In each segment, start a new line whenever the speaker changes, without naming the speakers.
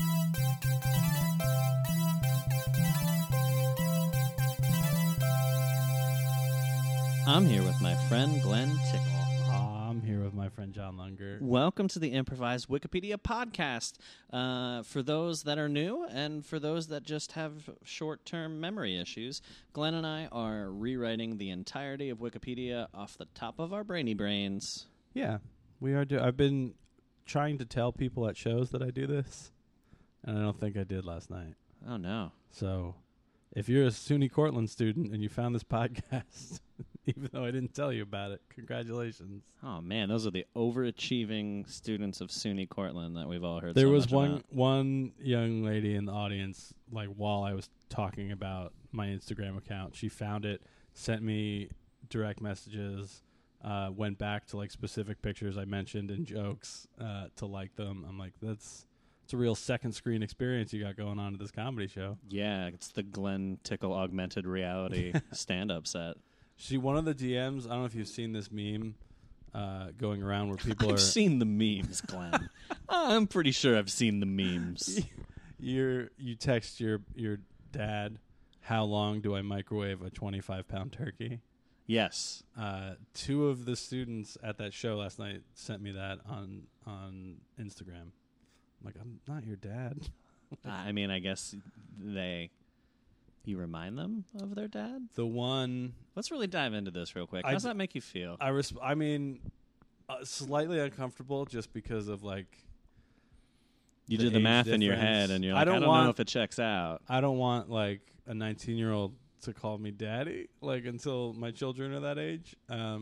I'm here with my friend Glenn Tickle.
I'm here with my friend John Lunger.
Welcome to the Improvised Wikipedia podcast. For those that are new and for those that just have short-term memory issues, Glenn and I are rewriting the entirety of Wikipedia off the top of our brainy brains.
Yeah, we are. I've been trying to tell people at shows that I do this, and I don't think I did last night.
Oh, no.
So if you're a SUNY Cortland student and you found this podcast, even though I didn't tell you about it, congratulations.
Oh, man, those are the overachieving students of SUNY Cortland that we've all heard
There
so
was
much about.
one young lady in the audience, like while I was talking about my Instagram account, she found it, sent me direct messages, went back to like specific pictures I mentioned in jokes to like them. I'm like, it's a real second screen experience you got going on at this comedy show.
Yeah, it's the Glenn Tickle augmented reality stand-up set.
One of the DMs, I don't know if you've seen this meme going around where people
I've seen the memes, Glenn. I'm pretty sure I've seen the memes.
You text your dad, how long do I microwave a 25-pound turkey?
Yes.
Two of the students at that show last night sent me that on Instagram. I'm like, I'm not your dad.
I mean, I guess you remind them of their dad?
The one...
Let's really dive into this real quick. How does that make you feel?
I mean, slightly uncomfortable just because of, like...
You did the math in your head, and you're like, I don't know if it checks out.
I don't want, like, a 19-year-old to call me daddy, like, until my children are that age.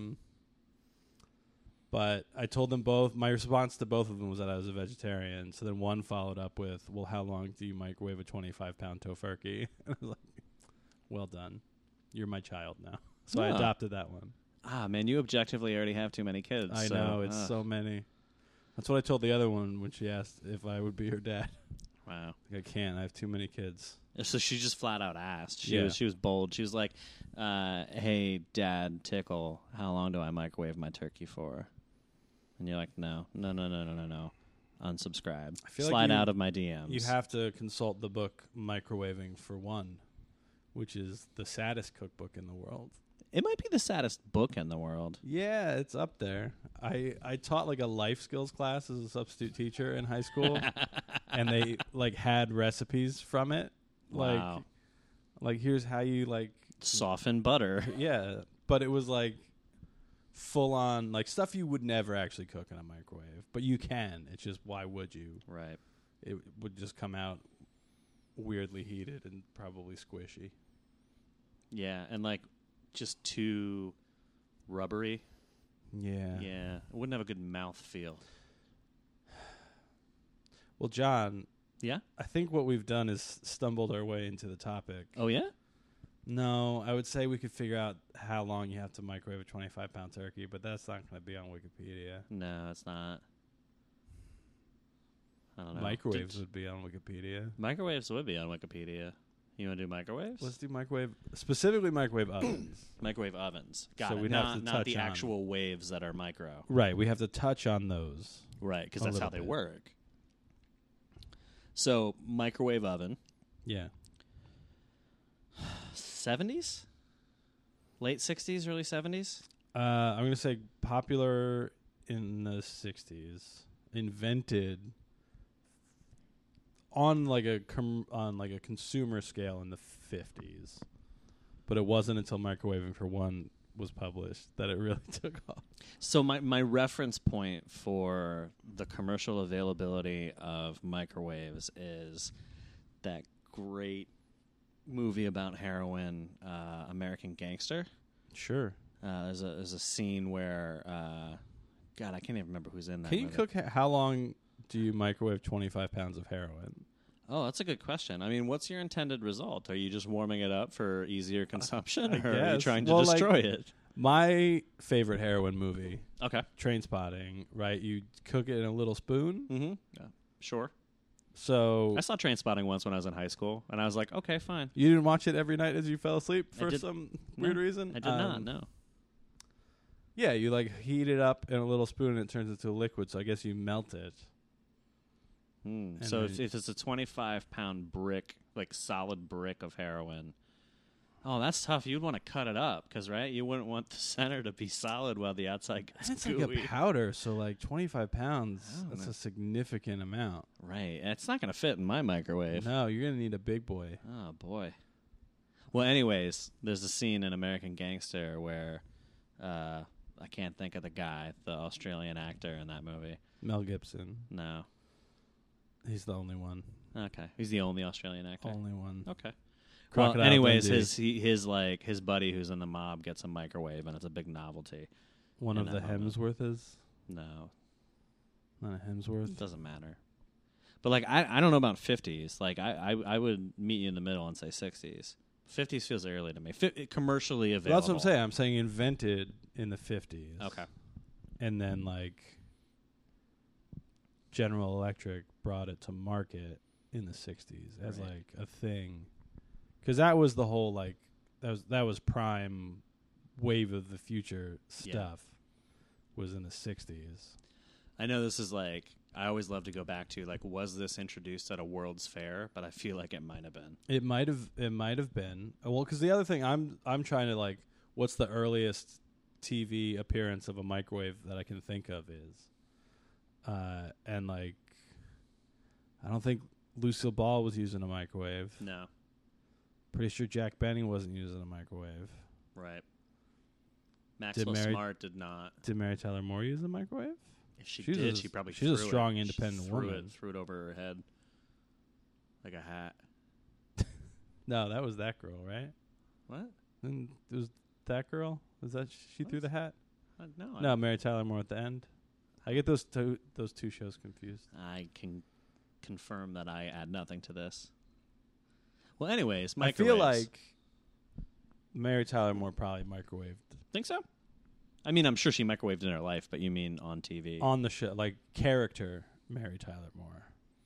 But I told them both, my response to both of them was that I was a vegetarian. So then one followed up with, well, how long do you microwave a 25-pound tofurkey? And I was like, well done. You're my child now. So I adopted that one.
Ah, man, you objectively already have too many kids.
I know, it's so many. That's what I told the other one when she asked if I would be her dad.
Wow.
Like, I can't. I have too many kids.
So she just flat out asked. She was bold. She was like, hey, Dad Tickle, how long do I microwave my turkey for? And you're like, no. Unsubscribe. Slide out of my DMs.
You have to consult the book Microwaving for One, which is the saddest cookbook in the world.
It might be the saddest book in the world.
Yeah, it's up there. I taught like a life skills class as a substitute teacher in high school, and they like had recipes from it.
Wow.
Like here's how you like
soften butter.
Yeah, but it was like full on like stuff you would never actually cook in a microwave, but you can. It's just why would you?
Right.
It would just come out weirdly heated and probably squishy.
Yeah, and like just too rubbery.
Yeah.
Yeah. It wouldn't have a good mouth feel.
Well, John.
Yeah?
I think what we've done is stumbled our way into the topic.
Oh, yeah?
No, I would say we could figure out how long you have to microwave a 25-pound turkey, but that's not going to be on Wikipedia.
No, it's not. I don't know.
Microwaves would be on Wikipedia.
Microwaves would be on Wikipedia. You want to do microwaves?
Let's do specifically microwave ovens.
Microwave ovens. Got
so
it.
We'd have to
not the
touch
actual waves that are micro.
Right, we have to touch on those.
Right, because that's how they work. So, microwave oven.
Yeah.
70s? Late 60s, early 70s?
I'm going to say popular in the 60s. Invented on like a consumer scale in the 50s. But it wasn't until Microwaving for One was published that it really took off.
So my reference point for the commercial availability of microwaves is that great movie about heroin, American Gangster.
Sure.
There's a scene where, God, I can't even remember who's in that
movie.
Can you
cook? How long do you microwave 25 pounds of heroin?
Oh, that's a good question. I mean, what's your intended result? Are you just warming it up for easier consumption, or are you trying to destroy it?
My favorite heroin movie,
okay,
Trainspotting, right? You cook it in a little spoon.
Mm-hmm. Yeah, sure.
So
I saw Trainspotting once when I was in high school, and I was like, okay, fine.
You didn't watch it every night as you fell asleep for some weird reason?
I did not, no.
Yeah, you like heat it up in a little spoon and it turns into a liquid, so I guess you melt it.
So if it's a 25-pound brick, like solid brick of heroin, oh, that's tough. You'd want to cut it up because, right, you wouldn't want the center to be solid while the outside gets
it's
gooey.
like a powder, so like 25 pounds, that's
know.
a significant amount.
Right. It's not going to fit in my microwave.
No, you're going to need a big boy.
Oh, boy. Well, anyways, there's a scene in American Gangster where I can't think of the guy, the Australian actor in that movie.
Mel Gibson.
No.
He's the only one.
Okay. He's the only Australian actor.
Only one.
Okay.
Crocodile
Well, anyways,
Dundee.
his buddy who's in the mob gets a microwave, and it's a big novelty.
One
in
of the
that moment.
Hemsworths.
No,
Not a Hemsworth.
it doesn't matter. But like, I don't know about 50s. Like, I would meet you in the middle and say 60s. 50s feels early to me. Commercially available.
Well, that's what I'm saying. I'm saying invented in the 50s.
Okay.
And then like General Electric brought it to market in the 60s as
Right.
like a thing. Because that was the whole like that was prime wave of the future stuff was in the 60s.
I know this is like, I always love to go back to like, was this introduced at a World's Fair? But I feel like it might have been.
It might have been. Well, because the other thing I'm trying to like, what's the earliest TV appearance of a microwave that I can think of is, and like, I don't think Lucille Ball was using a microwave.
No.
Pretty sure Jack Benny wasn't using a microwave.
Right. Maxwell Smart did not.
Did Mary Tyler Moore use a microwave?
If she
She's
did,
a-
she probably
she's a
threw
strong,
it.
independent
She threw
woman.
Threw it over her head. Like a hat.
No, that was that girl, right?
What?
And it was that girl? Was that she threw
What?
the hat?
No.
No, Mary Tyler Moore at the end. I get those two shows confused.
I can confirm that I add nothing to this. Well, anyways,
I
microwaves.
feel like Mary Tyler Moore probably microwaved
Think so? I mean, I'm sure she microwaved in her life, but you mean on TV?
on the show, like character Mary Tyler Moore.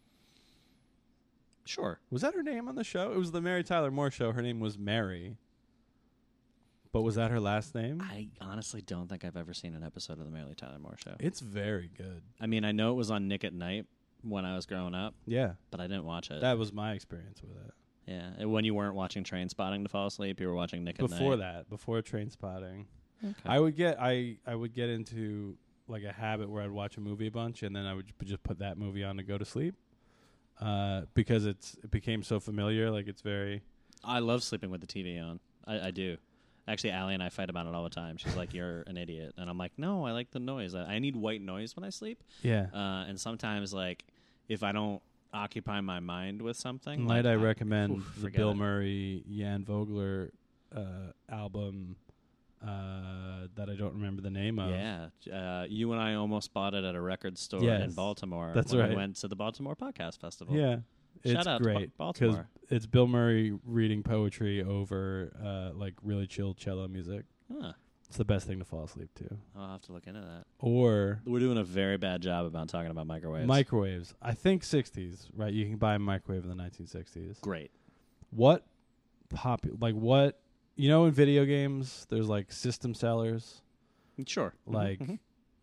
Sure.
Was that her name on the show? It was the Mary Tyler Moore show. Her name was Mary. But was that her last name?
I honestly don't think I've ever seen an episode of the Mary Tyler Moore Show.
It's very good.
I mean, I know it was on Nick at Night when I was growing up,
Yeah.
but I didn't watch it.
That was my experience with it.
Yeah, and when you weren't watching Train Spotting to fall asleep, you were watching Nick at Night.
Before that, before Train Spotting.
Okay.
I would get into like a habit where I'd watch a movie a bunch and then I would just put that movie on to go to sleep. Because it became so familiar, like it's very
I love sleeping with the TV on. I do. Actually, Allie and I fight about it all the time. She's like, "You're an idiot," and I'm like, "No, I like the noise. I need white noise when I sleep."
yeah.
And sometimes, like, if I don't occupy my mind with something,
Might
like,
I recommend the
forget
Bill
it.
Murray Jan Vogler album that I don't remember the name of.
Yeah, you and I almost bought it at a record store
Yes,
in Baltimore.
that's
when
right.
We went to the Baltimore Podcast Festival.
Yeah.
Shout
It's
out to
great
Baltimore.
it's Bill Murray reading poetry over like really chill cello music.
Huh.
It's the best thing to fall asleep to.
I'll have to look into that.
Or
We're doing a very bad job about talking about microwaves.
microwaves. I think 60s, right? You can buy a microwave in the 1960s.
Great.
What what you know in video games there's like system sellers,
Sure.
like
Mhm.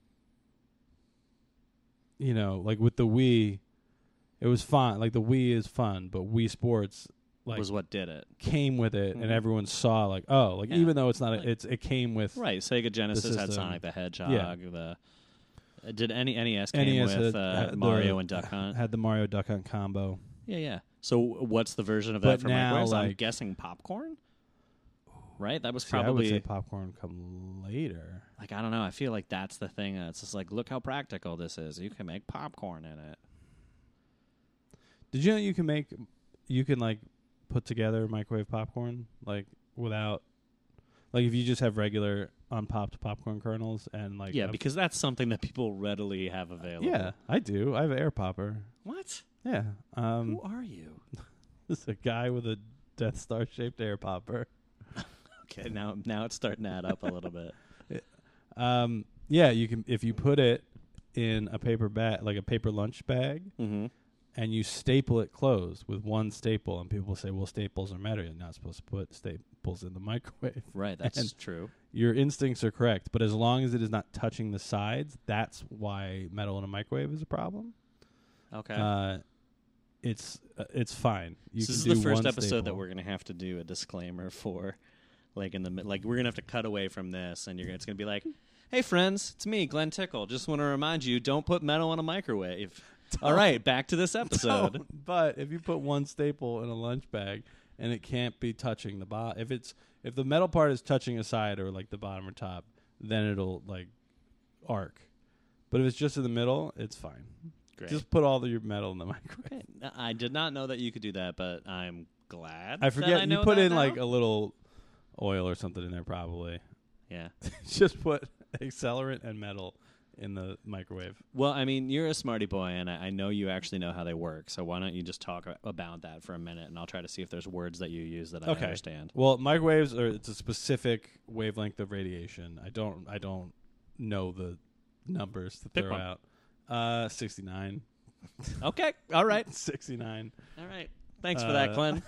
you know, like with the Wii, it was fun. Like the Wii is fun, but Wii Sports like
was what did it.
came with it,
Mhm.
and everyone saw like, oh, like
Yeah.
even though it's not,
Like-
it came with
Right. Sega Genesis had
system.
Sonic the Hedgehog.
Yeah.
Did any NES came
NES
with
had
Mario
the-
and Duck Hunt?
had the Mario Duck Hunt combo.
Yeah. So what's the version of
But
that for
now,
microwaves? I'm
like-
guessing popcorn. Right. That was
See, I would
probably
say popcorn come later.
like, I don't know. I feel like that's the thing. It's just like, look how practical this is. You can make popcorn in it.
Did you know you can like put together microwave popcorn like without like if you just have regular unpopped popcorn kernels and like
Yeah, because that's something that people readily have available.
yeah, I do. I have an air popper.
What?
Yeah.
Who are you?
This is a guy with a Death Star shaped air popper.
Okay, now it's starting to add up a little bit.
Yeah, you can if you put it in a paper bag, like a paper lunch bag,
Mm-hmm.
and you staple it closed with one staple, and people say, "Well, staples are metal. You're not supposed to put staples in the microwave."
Right, that's
And-
true.
Your instincts are correct, but as long as it is not touching the sides, that's why metal in a microwave is a problem.
Okay.
It's fine. You
So this
can
is the
do
first
one
episode that
staple.
we're gonna have to do a disclaimer for, like we're gonna have to cut away from this, and it's gonna be like, "Hey friends, it's me, Glenn Tickle. Just want to remind you, don't put metal in a microwave." All right, back to this episode.
Don't. But if you put one staple in a lunch bag and it can't be touching the bottom, if the metal part is touching a side or like the bottom or top, then it'll like arc. But if it's just in the middle, it's fine.
Great.
Just put all your metal in the microwave.
Okay. I did not know that you could do that, but I'm glad.
I forget
that I know
you put
that
in
now.
like a little oil or something in there probably.
Yeah.
Just put accelerant and metal in the microwave.
Well, I mean, you're a smarty boy, and I know you actually know how they work. So why don't you just talk about that for a minute, and I'll try to see if there's words that you use that I understand.
Well, microwaves it's a specific wavelength of radiation. I don't know the numbers to
Pick
throw
one.
out. 69.
Okay. All right.
69.
All right. Thanks for that, Glenn.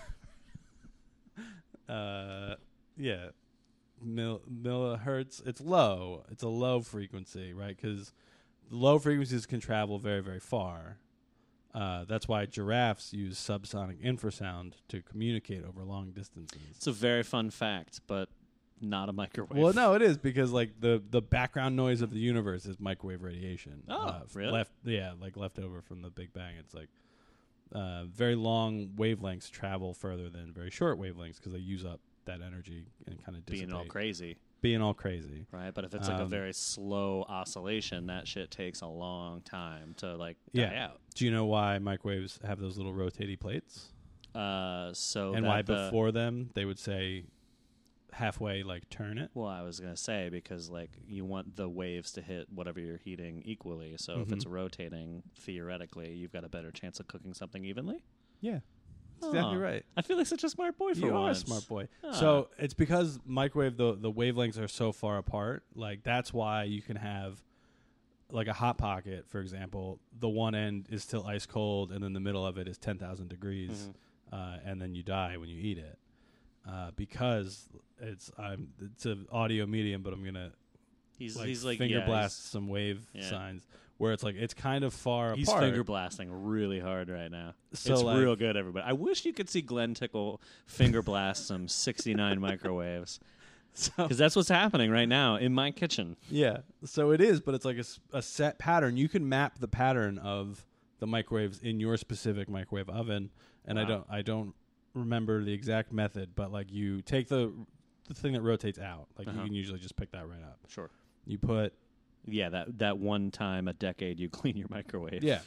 Yeah. Millihertz. It's low. It's a low frequency, right? Because low frequencies can travel very, very far. That's why giraffes use subsonic infrasound to communicate over long distances.
It's a very fun fact, but not a microwave.
Well, no, it is because like the background noise of the universe is microwave radiation.
Oh, really?
Left over from the Big Bang. It's like very long wavelengths travel further than very short wavelengths because they use up that energy and kind of dissipate.
Being all crazy.
Crazy.
Right, but if it's like a very slow oscillation, that shit takes a long time to like die out.
Do you know why microwaves have those little rotating plates?
So
And
that
why before them they would say halfway like turn it?
Well, I was gonna say because like you want the waves to hit whatever you're heating equally. So if it's rotating, theoretically, you've got a better chance of cooking something evenly.
Yeah. That's exactly right.
I feel like such a smart boy for
You are a
once.
smart boy.
Ah.
So it's because microwave the wavelengths are so far apart. Like that's why you can have like a hot pocket, for example. The one end is still ice cold, and then the middle of it is 10,000 degrees, and then you die when you eat it because it's an audio medium, but I'm gonna
He's
finger blast some wave signs. Where it's like it's kind of far
He's
apart.
finger blasting really hard right now.
So,
it's
like-
real good, everybody. I wish you could see Glenn Tickle finger blast some 69 microwaves. Because that's what's happening right now in my kitchen.
Yeah, so it is, but it's like a set pattern. You can map the pattern of the microwaves in your specific microwave oven, and
Wow.
I don't remember the exact method, but like you take the thing that rotates out. Like you can usually just pick that right up.
Sure.
You put
Yeah, that one time a decade you clean your microwave.
yeah.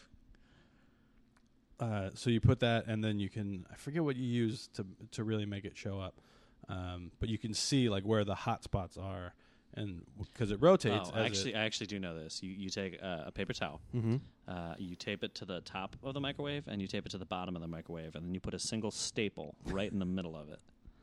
So you put that, and then you can I forget what you use to really make it show up, but you can see like where the hot spots are, and because it rotates.
Oh, I actually do know this. You take a paper towel, you tape it to the top of the microwave, and you tape it to the bottom of the microwave, and then you put a single staple right in the middle of it.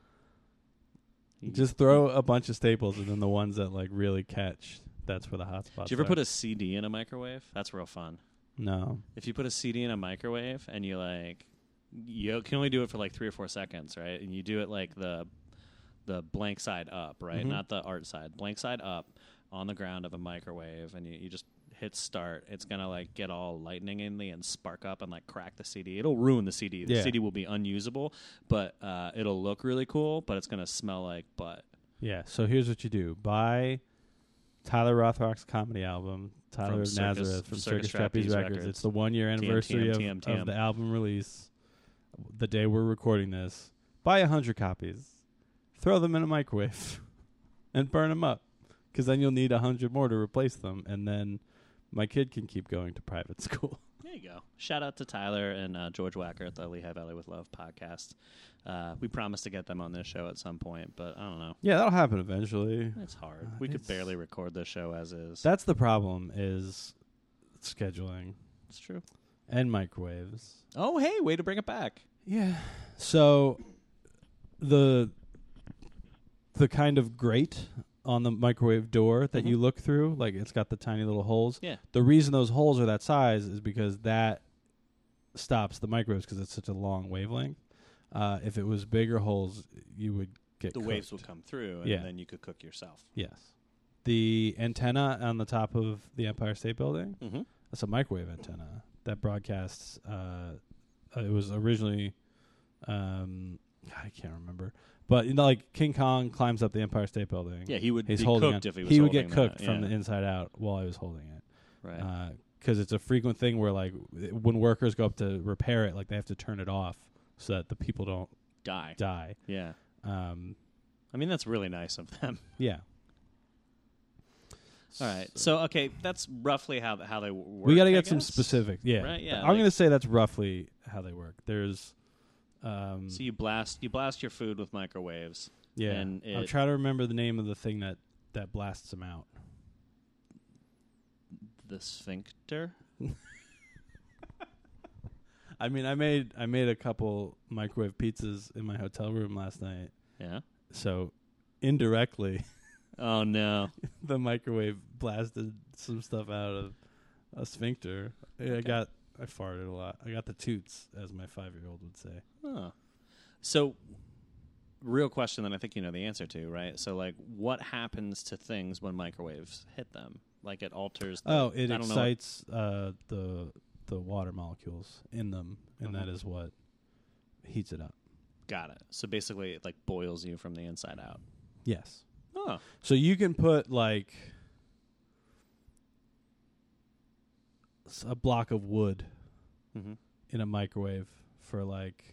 Just throw a bunch of staples, and then the ones that like really catch, that's where the hot spots.
Do you ever
are.
put a CD in a microwave? That's real fun.
No.
If you put a CD in a microwave and you can only do it for like 3 or 4 seconds, right? And you do it like the blank side up, right? Not the art side. Blank side up on the ground of a microwave, and you just hit start. It's gonna like get all lightningly and spark up and like crack the CD. It'll ruin the CD. The CD will be unusable, but it'll look really cool, but it's gonna smell like butt.
Yeah. So here's what you do: buy Tyler Rothrock's comedy album, Tyler of Nazareth from Circus Trapeze Records. It's the 1-year anniversary of the album release. The day we're recording this, buy 100 copies, throw them in a microwave, and burn them up, because then you'll need 100 more to replace them, and then my kid can keep going to private school.
There you go. Shout out to Tyler and George Wacker at the Lehigh Valley with Love podcast. We promised to get them on this show at some point, but I don't know.
Yeah, that'll happen eventually.
It's hard. We could barely record this show as is.
That's the problem, is scheduling
It's true.
and microwaves.
Oh, hey, way to bring it back.
Yeah. So the kind of grate on the microwave door that you look through, like it's got the tiny little holes.
Yeah.
The reason those holes are that size is because that stops the microwaves because it's such a long wavelength. If it was bigger holes, you would get
The
cooked.
waves would come through, and
Yeah.
then you could cook yourself.
Yes. The antenna on the top of the Empire State Building,
Mm-hmm.
that's a microwave antenna. that broadcasts. It was originally, I can't remember, but like King Kong climbs up the Empire State Building.
Yeah, he would
He's
be
holding
cooked
on.
if he was
He would
holding
get cooked
that,
from the inside out while I was holding it.
Right.
Because it's a frequent thing where like when workers go up to repair it, like they have to turn it off so that the people don't die.
Yeah. I mean, that's really nice of them.
Yeah.
All right. So, okay, that's roughly how they work.
We got to
I
get some
guess?
specific. Yeah.
Right, yeah,
I'm
like-
going to say that's roughly how they work. There's
So you blast your food with microwaves.
yeah.
And
I'm trying to remember the name of the thing that blasts them out.
The sphincter.
I mean, I made a couple microwave pizzas in my hotel room last night.
Yeah.
So indirectly,
Oh no.
the microwave blasted some stuff out of a sphincter.
Okay.
I farted a lot. I got the toots, as my 5-year-old would say.
Huh. So, real question that I think you know the answer to, right? So, like, what happens to things when microwaves hit them? Like, it alters.
It
I don't know
excites the water molecules in them, and that is what heats it up.
Got it. So basically, it like boils you from the inside out.
Yes.
Oh.
So you can put like a block of wood
Mm-hmm.
in a microwave for like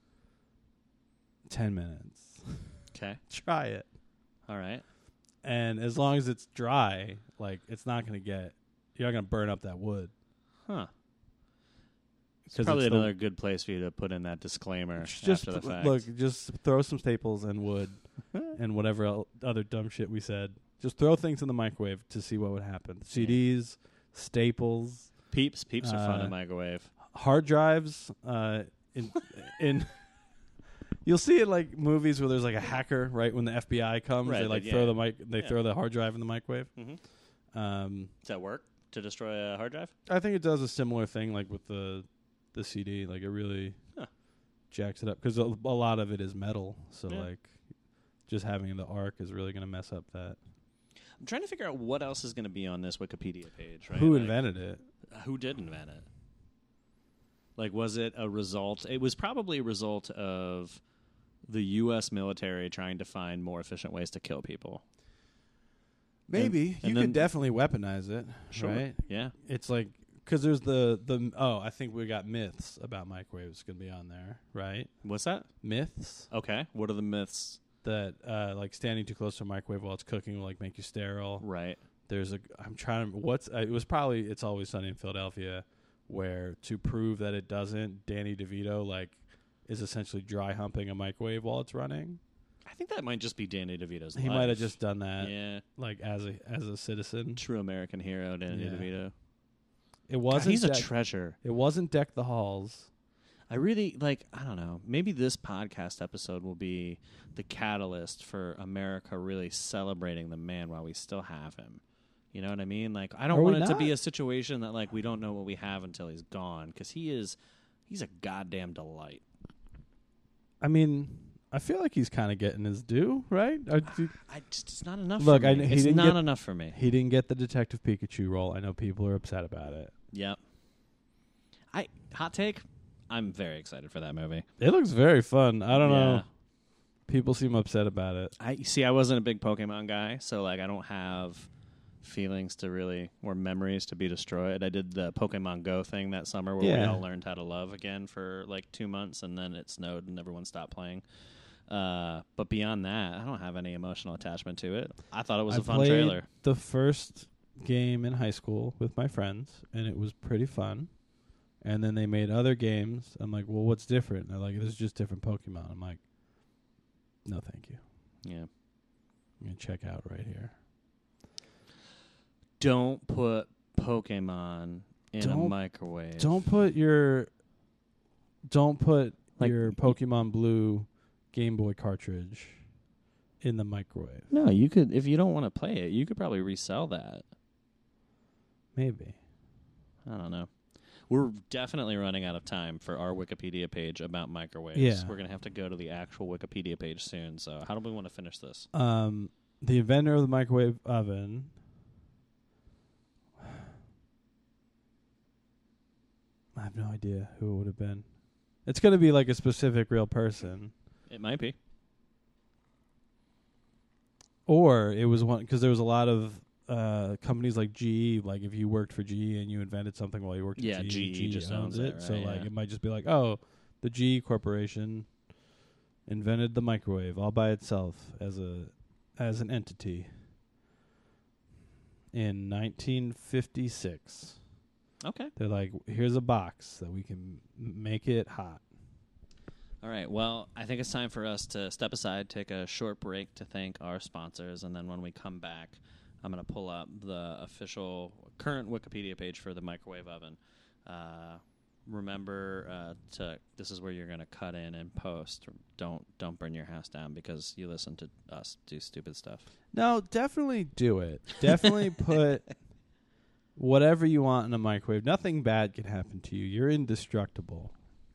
10 minutes.
Okay.
Try it.
All right.
And as long as it's dry, like you're not going to burn up that wood.
Huh. It's
'Cause
probably
it's the-
another good place for you to put in that disclaimer
Just
after the fact.
look, just throw some staples and wood and whatever other dumb shit we said. Just throw things in the microwave to see what would happen. CDs, staples,
Peeps are fun in microwave.
hard drives. In you'll see it like movies where there's like a hacker right when the FBI comes.
Right,
They like
yeah.
throw the mic. They
Yeah.
throw the hard drive in the microwave.
Mm-hmm. Does that work to destroy a hard drive?
I think it does a similar thing like with the CD. Like it really jacks it up because a lot of it is metal. So
Yeah.
like just having the arc is really going to mess up that.
I'm trying to figure out what else is going to be on this Wikipedia page. Right?
Who
Like,
invented it?
Who did invent it? Like, was it a result? It was probably a result of the U.S. military trying to find more efficient ways to kill people.
Maybe
and
you
then-
could definitely weaponize it.
Sure.
Right?
Yeah.
It's like because there's I think we got myths about microwaves going to be on there, right?
What's that?
Myths
Okay. What are the myths?
that like standing too close to a microwave while it's cooking will like make you sterile.
Right.
There's It's Always Sunny in Philadelphia, where to prove that it doesn't, Danny DeVito like is essentially dry humping a microwave while it's running.
I think that might just be Danny DeVito's
He
life.
might have just done that,
Yeah.
like as a citizen.
True American hero, Danny
Yeah.
DeVito.
It
God,
wasn't.
he's a treasure.
It wasn't Deck the Halls.
I really I don't know. Maybe this podcast episode will be the catalyst for America really celebrating the man while we still have him. You know what I mean? Like, I don't
Are we
want it to be
not?
a situation that like we don't know what we have until he's gone, because he's a goddamn delight.
I mean, I feel like he's kind of getting his due, right?
It's not enough.
Look,
for me.
he
It's
didn't
not
get-
enough for me.
He didn't get the Detective Pikachu role. I know people are upset about it.
Yep. Hot take. I'm very excited for that movie.
It looks very fun. I don't
Yeah.
know. People seem upset about it.
I wasn't a big Pokemon guy, so like I don't have feelings to really or memories to be destroyed. I did the Pokemon Go thing that summer where we
Yeah.
all learned how to love again for like 2 months, and then it snowed and everyone stopped playing. But beyond that, I don't have any emotional attachment to it. I thought it was
I
a fun
played
trailer.
the first game in high school with my friends, and it was pretty fun. And then they made other games. I'm like, well, what's different? And they're like, this is just different Pokemon. I'm like, no, thank you.
Yeah.
I'm going to check out right here.
Don't put Pokemon in a
Don't-
microwave.
Don't put your
Like-
Pokemon Blue Game Boy cartridge in the microwave.
No, you could, if you don't want to play it, you could probably resell that.
Maybe.
I don't know. We're definitely running out of time for our Wikipedia page about microwaves.
Yeah.
We're going to have to go to the actual Wikipedia page soon. So how do we want to finish this?
The inventor of the microwave oven. I have no idea who it would have been. It's going to be like a specific real person.
It might be.
Or it was one, because there was a lot of companies like GE, like if you worked for GE and you invented something while you worked at GE
just
owns it.
right,
So like
yeah.
it might just be like, oh, the GE Corporation invented the microwave all by itself as an entity in 1956.
Okay.
They're like, here's a box that we can make it hot.
All right. Well, I think it's time for us to step aside, take a short break to thank our sponsors, and then when we come back, I'm going to pull up the official current Wikipedia page for the microwave oven. Remember, this is where you're going to cut in and post. Don't burn your house down because you listen to us do stupid stuff.
No, definitely do it. Definitely put whatever you want in a microwave. Nothing bad can happen to you. You're indestructible.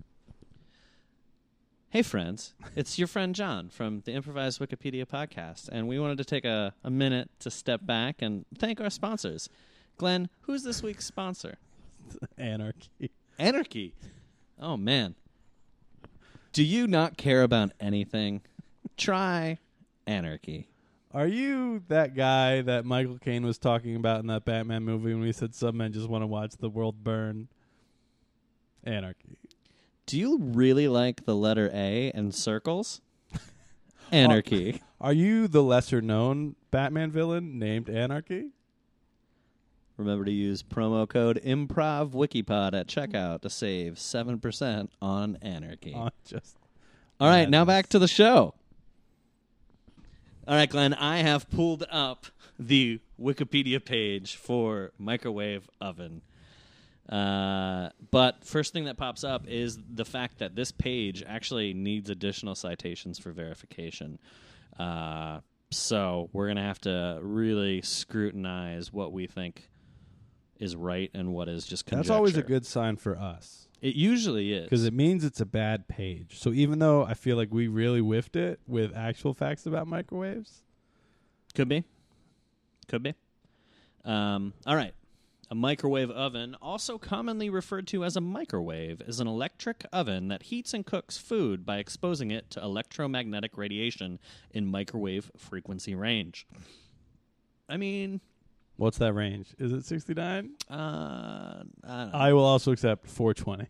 Hey, friends. It's your friend John from the Improvised Wikipedia podcast, and we wanted to take a minute to step back and thank our sponsors. Glenn, who's this week's sponsor?
Anarchy.
Anarchy. Oh, man. Do you not care about anything? Try Anarchy.
Are you that guy that Michael Caine was talking about in that Batman movie when he said some men just want to watch the world burn? Anarchy.
Do you really like the letter A and circles? Anarchy.
Are you the lesser-known Batman villain named Anarchy?
Remember to use promo code IMPROVWikipod at checkout to save 7% on Anarchy.
All
right, now back to the show. All right, Glenn, I have pulled up the Wikipedia page for microwave oven. But first thing that pops up is the fact that this page actually needs additional citations for verification. So we're going to have to really scrutinize what we think is right and what is just conjecture.
That's always a good sign for us.
It usually is.
Because it means it's a bad page. So even though I feel like we really whiffed it with actual facts about microwaves.
Could be. All right. A microwave oven, also commonly referred to as a microwave, is an electric oven that heats and cooks food by exposing it to electromagnetic radiation in microwave frequency range. I mean...
What's that range? Is it 69?
I don't know.
I will also accept 420.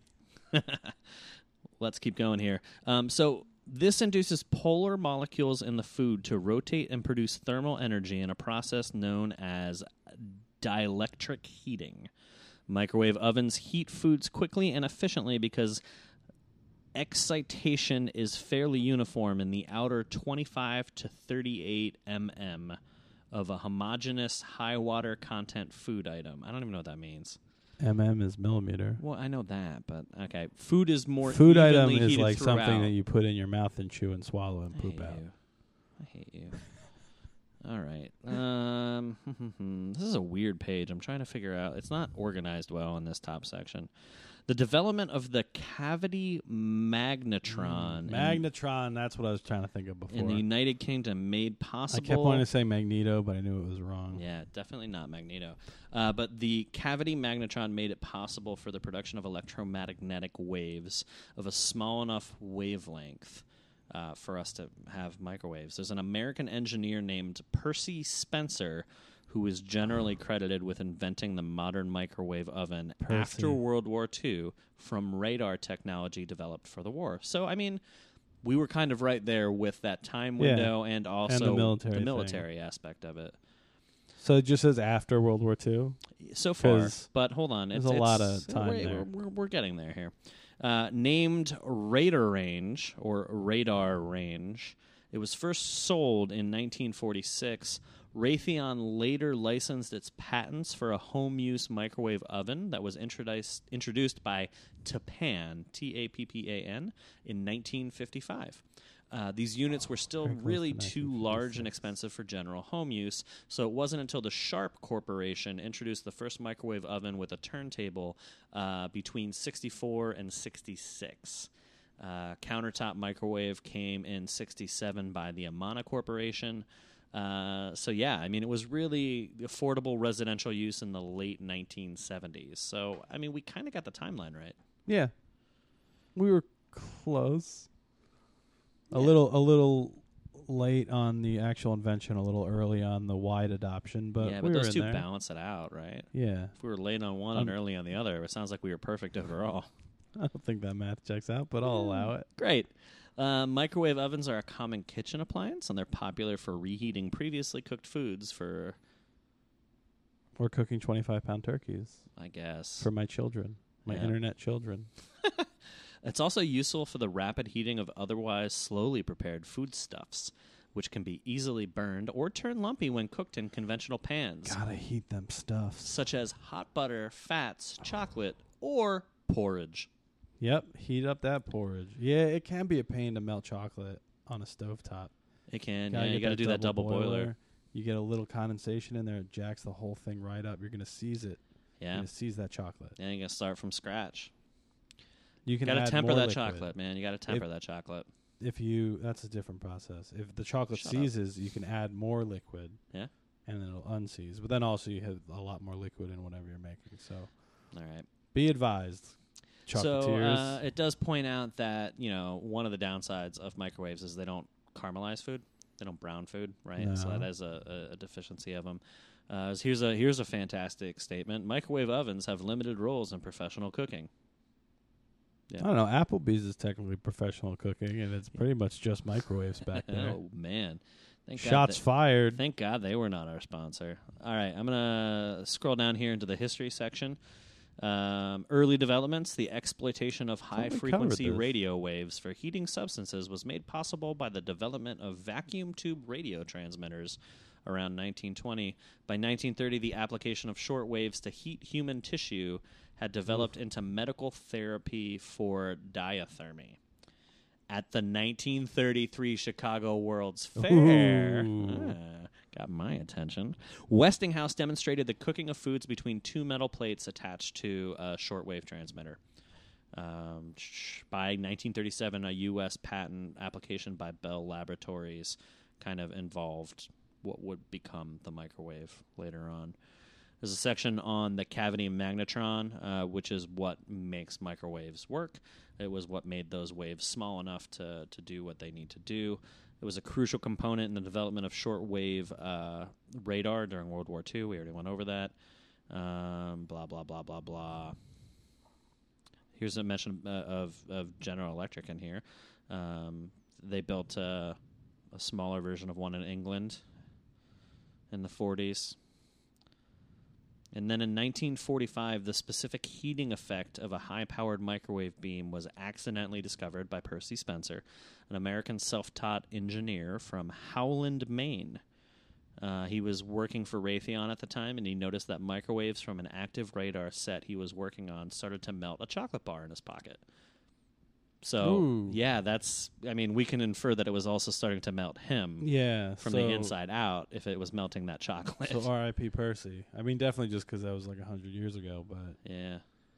Let's keep going here. So this induces polar molecules in the food to rotate and produce thermal energy in a process known as dielectric heating. Microwave ovens heat foods quickly and efficiently because excitation is fairly uniform in the outer 25 to 38 mm of a homogeneous high water content food item. I don't even know what that means.
Mm is millimeter.
Well, I know that, but okay. Food is more
food
evenly
item is
heated
like
throughout.
something that you put in your mouth and chew and swallow and poop out.
I hate you. All right. This is a weird page. I'm trying to figure out. It's not organized well in this top section. The development of the cavity magnetron.
Magnetron, that's what I was trying to think of before.
In the United Kingdom made possible...
I kept wanting to say Magneto, but I knew it was wrong.
Yeah, definitely not Magneto. But the cavity magnetron made it possible for the production of electromagnetic waves of a small enough wavelength for us to have microwaves. There's an American engineer named Percy Spencer who is generally credited with inventing the modern microwave oven after World War II from radar technology developed for the war. So, I mean, we were kind of right there with that time window and also
and
the military aspect of it.
So it just says after World War II?
So far, but hold on.
There's a lot of time there.
We're getting there here. Named Radar Range, or Radar Range, it was first sold in 1946. Raytheon later licensed its patents for a home-use microwave oven that was introduced by Tappan, T-A-P-P-A-N, in 1955. These units were still really too large and expensive for general home use, so it wasn't until the Sharp Corporation introduced the first microwave oven with a turntable between 64 and 66. Countertop microwave came in 67 by the Amana Corporation. So yeah, I mean, it was really affordable residential use in the late 1970s. So I mean, we kind of got the timeline right.
Yeah. We were close.
Yeah.
A little late on the actual invention, a little early on the wide adoption, but
yeah,
we
but
were
those
in
two
there.
balance it out, right?
Yeah.
If we were late on one and early on the other, it sounds like we were perfect overall.
I don't think that math checks out, but I'll allow it.
Great. Microwave ovens are a common kitchen appliance, and they're popular for reheating previously cooked foods for,
Or cooking 25-pound turkeys
I guess.
for my children, my
Yeah.
internet children.
It's also useful for the rapid heating of otherwise slowly prepared foodstuffs, which can be easily burned or turn lumpy when cooked in conventional pans,
Gotta heat them stuffs.
such as hot butter, fats, chocolate, or porridge.
Yep, heat up that porridge. Yeah, it can be a pain to melt chocolate on a stovetop.
It can.
Gotta
Yeah, you
get
got to do that double boiler.
boiler. You get a little condensation in there, it jacks the whole thing right up. You're gonna seize it. You're
Yeah.
gonna seize that chocolate.
Yeah, you got to start from scratch.
You can
Got to
add
temper
more
that
liquid.
chocolate, man. You got to temper that chocolate.
If you, that's a different process. If the chocolate
Shut up.
seizes, you can add more liquid.
Yeah.
And then it'll unseize. But then also you have a lot more liquid in whatever you're making. So
All right.
be advised, chocolatiers.
So it does point out that, one of the downsides of microwaves is they don't caramelize food. They don't brown food, right? So
No.
that is a deficiency of them. Here's a fantastic statement. Microwave ovens have limited roles in professional cooking. Yeah.
I don't know. Applebee's is technically professional cooking, and it's pretty much just microwaves back there.
Oh, man. Thank
Shots
God
fired.
Thank God they were not our sponsor. All right, I'm going to scroll down here into the history section. Early developments, the exploitation of high-frequency
this.
radio waves for heating substances was made possible by the development of vacuum tube radio transmitters around 1920. By 1930, the application of short waves to heat human tissue had developed into medical therapy for diathermy. At the 1933 Chicago World's Fair, got my attention, Westinghouse demonstrated the cooking of foods between two metal plates attached to a shortwave transmitter. By 1937, a U.S. patent application by Bell Laboratories kind of involved what would become the microwave later on. There's a section on the cavity magnetron, which is what makes microwaves work. It was what made those waves small enough to do what they need to do. It was a crucial component in the development of shortwave radar during World War II. We already went over that. Blah, blah, blah, blah, blah. Here's a mention of General Electric in here. They built a smaller version of one in England in the 40s. And then in 1945, the specific heating effect of a high-powered microwave beam was accidentally discovered by Percy Spencer, an American self-taught engineer from Howland, Maine. He was working for Raytheon at the time, and he noticed that microwaves from an active radar set he was working on started to melt a chocolate bar in his pocket. So,
Ooh.
yeah, we can infer that it was also starting to melt him from the inside out if it was melting that chocolate.
So R.I.P. Percy. I mean, definitely just because that was like 100 years ago, but...
Yeah.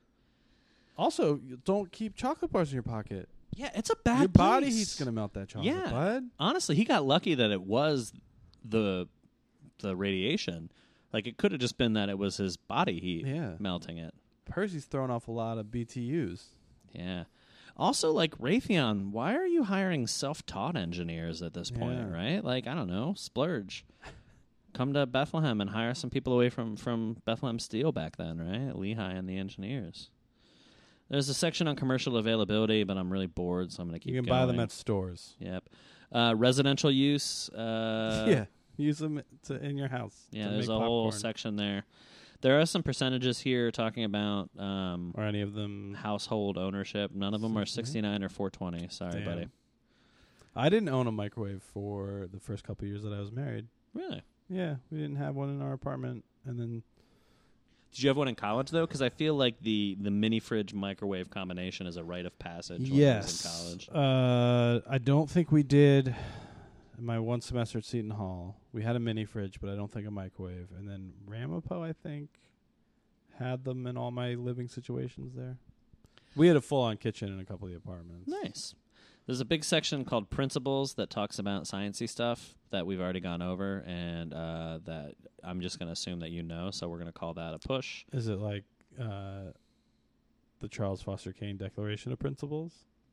Also, don't keep chocolate bars in your pocket.
Yeah, it's a bad
Your body
place.
heat's going to melt that chocolate,
Yeah.
bud.
Honestly, he got lucky that it was the radiation. Like, it could have just been that it was his body heat melting it.
Percy's throwing off a lot of BTUs.
Yeah. Also, like, Raytheon, why are you hiring self-taught engineers at this point, right? Like, I don't know, splurge. Come to Bethlehem and hire some people away from Bethlehem Steel back then, right? Lehigh and the engineers. There's a section on commercial availability, but I'm really bored, so I'm going to keep going.
You can buy them at stores.
Yep. Residential use.
Yeah. Use them in your house.
Yeah, there's a whole section there. There are some percentages here talking about
or any of them
household ownership. None of them are 69 or 420. Sorry, buddy.
I didn't own a microwave for the first couple of years that I was married.
Really?
Yeah, we didn't have one in our apartment, and then.
Did you have one in college though? Because I feel like the mini fridge microwave combination is a rite of passage.
Yes.
When I was in college.
I don't think we did. In my one semester at Seton Hall, we had a mini fridge, but I don't think a microwave. And then Ramapo, I think, had them in all my living situations there. We had a full-on kitchen in a couple of the apartments.
Nice. There's a big section called Principles that talks about sciencey stuff that we've already gone over, and that I'm just going to assume that you know, so we're going to call that a push.
Is it like the Charles Foster Kane Declaration of Principles?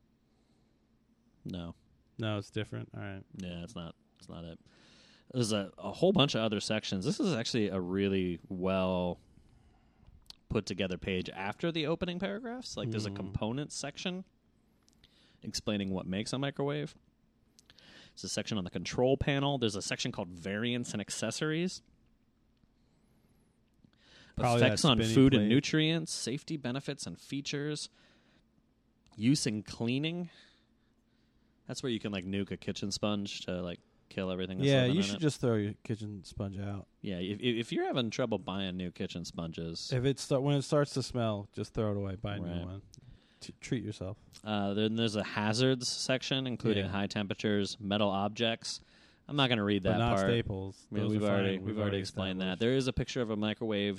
No.
No, it's different. All right.
Yeah, it's not it. There's a whole bunch of other sections. This is actually a really well put together page after the opening paragraphs. Like there's a components section explaining what makes a microwave. There's a section on the control panel. There's a section called variants and accessories.
Probably
effects on food
plate.
and nutrients, safety benefits and features, use in cleaning. That's where you can like nuke a kitchen sponge to like kill everything. That's
Yeah,
living
you
in
should
it.
just throw your kitchen sponge out.
Yeah, if you're having trouble buying new kitchen sponges,
If when it starts to smell, just throw it away. Buy a
Right.
new one. Treat yourself.
then there's a hazards section, including
Yeah.
high temperatures, metal objects. I'm not going to read that
But not
part.
staples.
I mean,
Those
we've
are
already
fine.
we've already explained that.
established.
There is a picture of a microwaved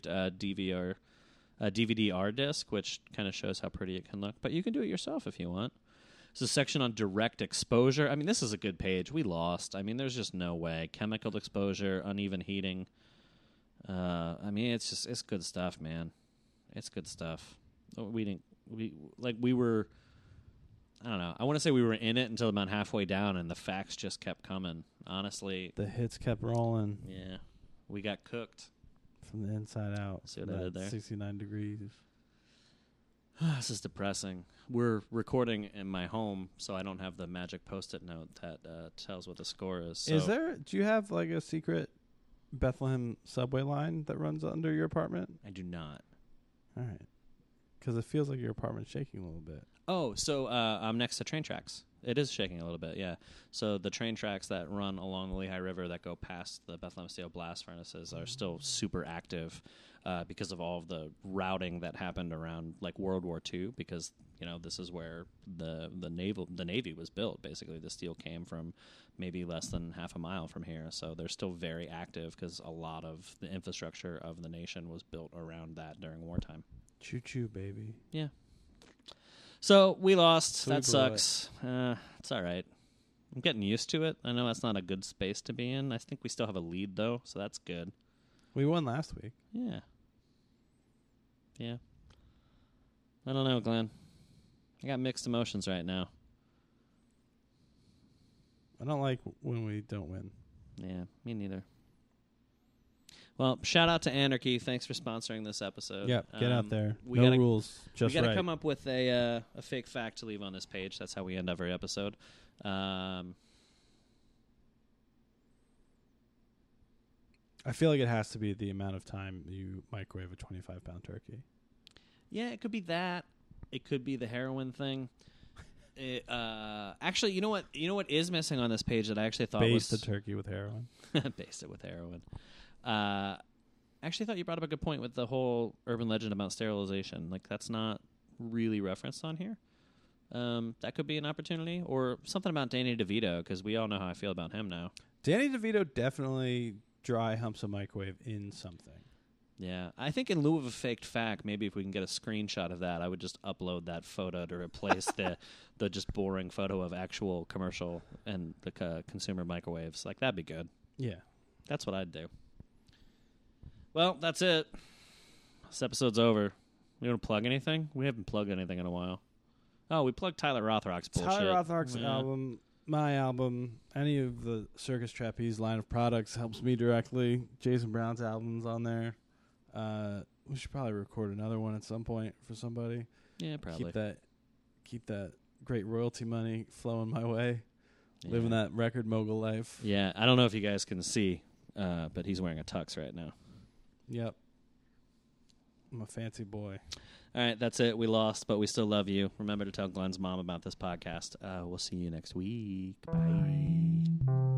DVD-R disc, which kind of shows how pretty it can look. But you can do it yourself if you want. There's a section on direct exposure. I mean, this is a good page. We lost. I mean, there's just no way. Chemical exposure, uneven heating. I mean, it's good stuff, man. It's good stuff. We were. I don't know. I want to say we were in it until about halfway down, and the facts just kept coming. Honestly,
The hits kept rolling
yeah, we got cooked.
from the inside out.
See what
From
I did
that
there?
69 degrees.
This is depressing. We're recording in my home, so I don't have the magic Post-it note that tells what the score is. So
Do you have like a secret Bethlehem subway line that runs under your apartment?
I do not.
All right. Because it feels like your apartment's shaking a little bit.
Oh, so I'm next to train tracks. It is shaking a little bit, yeah. So the train tracks that run along the Lehigh River that go past the Bethlehem Steel blast furnaces are still super active because of all of the routing that happened around like World War II. Because this is where the Navy was built. Basically, the steel came from maybe less than half a mile from here. So they're still very active because a lot of the infrastructure of the nation was built around that during wartime.
Choo choo, baby.
Yeah. So we lost.
So we
That
blew
sucks. It's all right. I'm getting used to it. I know that's not a good space to be in. I think we still have a lead, though, so that's good.
We won last week.
Yeah. Yeah. I don't know, Glenn. I got mixed emotions right now.
I don't like when we don't win.
Yeah, me neither. Well, shout out to Anarchy. Thanks for sponsoring this episode.
Yep, get out there.
We
No
gotta,
rules, just
we got to
right.
come up with a fake fact to leave on this page. That's how we end every episode.
I feel like it has to be the amount of time you microwave a 25-pound turkey.
Yeah, it could be that. It could be the heroin thing. Actually, you know what? You know what is missing on this page that I actually thought
Baste
was
the turkey with heroin.
based it with heroin. Actually, thought you brought up a good point with the whole urban legend about sterilization. Like that's not really referenced on here. That could be an opportunity, or something about Danny DeVito, because we all know how I feel about him now.
Danny DeVito definitely dry humps a microwave in something.
Yeah, I think in lieu of a faked fact, maybe if we can get a screenshot of that, I would just upload that photo to replace the just boring photo of actual commercial and the consumer microwaves. Like, that'd be good.
Yeah.
That's what I'd do. Well, that's it. This episode's over. You want to plug anything? We haven't plugged anything in a while. Oh, we plugged Tyler Rothrock's bullshit.
Tyler Rothrock's
Yeah.
album, my album, any of the Circus Trapeze line of products helps me directly. Jason Brown's album's on there. We should probably record another one at some point for somebody.
Yeah, probably.
Keep that great royalty money flowing my way.
Yeah.
Living that record mogul life.
Yeah, I don't know if you guys can see, but he's wearing a tux right now.
Yep. I'm a fancy boy.
All right, that's it. We lost, but we still love you. Remember to tell Glenn's mom about this podcast. We'll see you next week. Bye.